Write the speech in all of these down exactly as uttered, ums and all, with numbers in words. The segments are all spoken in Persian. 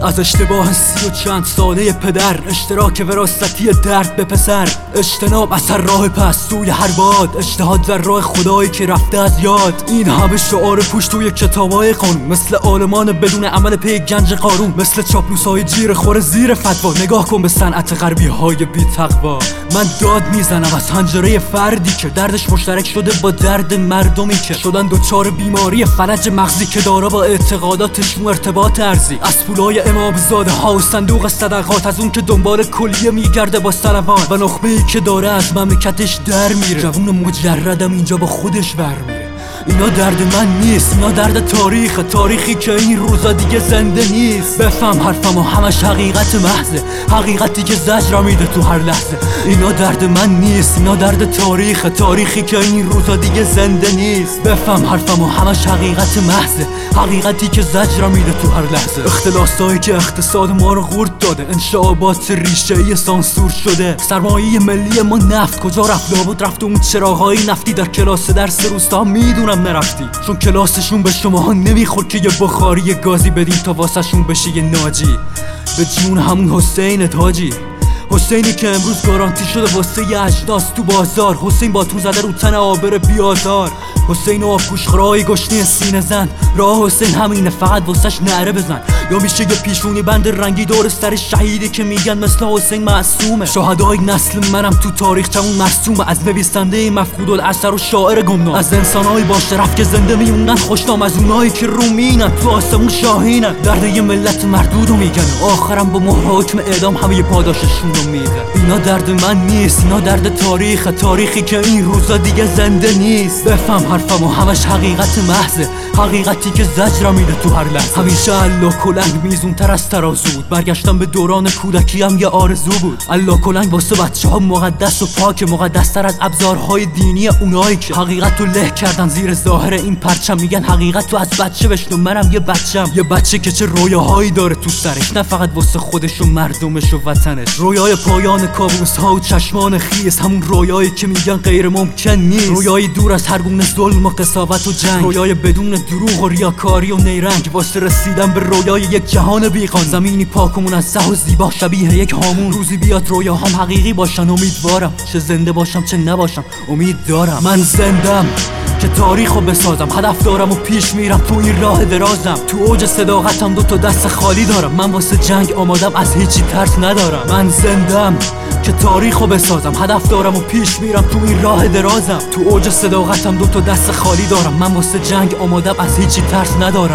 از اشتباه سی و چند ساله پدر، اشتراک وراثتی درد به پسر، اجتناب از هر راه پس سوی هر باد، اجتهاد در راه خدایی که رفته از یاد. این همه شعار پوش توی کتابای قانون، مثل عالمان بدون عمل پی گنج قارون، مثل چاپلوسای جیر خور زیر فتوا. نگاه کن به صنعت غربی های بی تقوا. من داد میزنم از حنجره فردی که دردش مشترک شده با درد مردمی که شدن دوچار بیماری فلج مغزی، که دارا با اعتقاداتشون ارتباط ارزی. از پولای امام زاده ها و صندوق صدقات، از اون که دنبال کلیه میگرده با صلوات، و نخبه‌ای که داره از مملکتش در میره. جوون مجردم اینجا با خودش ور میره. اینا درد من نیست، اینا درد تاریخ، تاریخی که این روزا دیگه زنده نیست. بفهم حرفمو، همش حقیقت محضه، حقیقتی که زجر میده تو هر لحظه. اینا درد من نیست، اینا درد تاریخ، تاریخی که این روزا دیگه زنده نیست. بفهم حرفمو، همش حقیقت محضه، حقیقتی که زجر میده تو هر لحظه. اختلاسایی که اقتصاد ما رو قورت داده، انشعابات ریشه‌ای سانسور شده. سرمایه ملی ما نفت کجا رفت؟ لابد رفت اون چراغای نفتی در کلاس درس روستا میدونم نرفتی، چون کلاسشون به شماها نمیخورد که یه بخاری گازی بدین تا واسه شون بشه یه ناجی. به جون همون حسین تاجی، حسینی که امروز گارانتی شده واسه یه اجناس تو بازار. حسین با تو زده رو تن آبر بیازار، حسین و آبگوش خرای گشنی سینه زن. راه حسین همینه، فقط واسش نعره بزن. یا میشه یه پیشونی بند رنگی دور سر شهیدی که میگن مثل حسین معصومه. شهدای نسل منم تو تاریخ چمون مرسومه، از نویسنده مفقود الاثر و شاعر گمنام، از انسانای با شرف که زنده میمونن خوشنام، از اونایی که رومینن تو آسمون شاهینن. درد یه ملت مردودو میگن، آخرم با مهر حکم اعدام همه پاداششون رو میدن. اینا درد من نیست، اینا درد تاریخ، تاریخی که این روزا دیگه زنده نیست. بفهم حرفمو، همش حقیقت محضه، حقیقتی که زجر میده تو هر لحظه. همیشه الله کلنگ میزون تر از ترازو بود، برگشتم به دوران کودکی هم یه آرزو بود. الله کلنگ واسه بچه ها مقدس و پاک، مقدس تر از ابزارهای دینی اونایی که حقیقت رو له کردن زیر ظاهر این پرچم. میگن حقیقت رو از بچه بشنو، منم یه بچم، یه بچه که چه رویاهایی داره تو سرش، نه فقط واسه خودش و مردمش و وطنش. رویای پایان کابوس ها و چشمان خیس، همون رویایی که میگن غیر ممکن نیست. رویای دور از هر گونه ظلم و قساوت و جنگ، رویای بدون دروغ و ریاکاری و نیرنگ، واسه رسیدن به رویای یک جهان بیقان. زمینی پاک و منزه و زیبا شبیه یک هامون. روزی بیاد رویاهام حقیقی باشن، امیدوارم. چه زنده باشم چه نباشم امید دارم. من زندم که تاریخو بسازم، هدف دارم و پیش میرم تو این راه درازم. تو اوج صداقتم دو تا دست خالی دارم، من واسه جنگ آمادم، از هیچی ترس ندارم. من زندم که تاریخو بسازم، هدف دارم و پیش میرم تو این راه درازم. تو اوج صداقتم دو تا دست خالی دارم، من واسه جنگ آمادم، از هیچی ترس ندارم.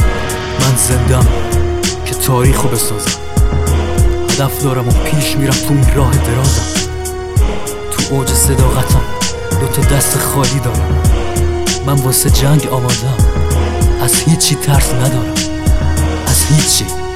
من زندم که تاریخو بسازم، هدف دارم و پیش میرم تو این راه درازم. تو اوج صداقتم دو تا دست خالی دارم، من واسه جنگ آمادم، از هیچی ترس ندارم، از هیچی.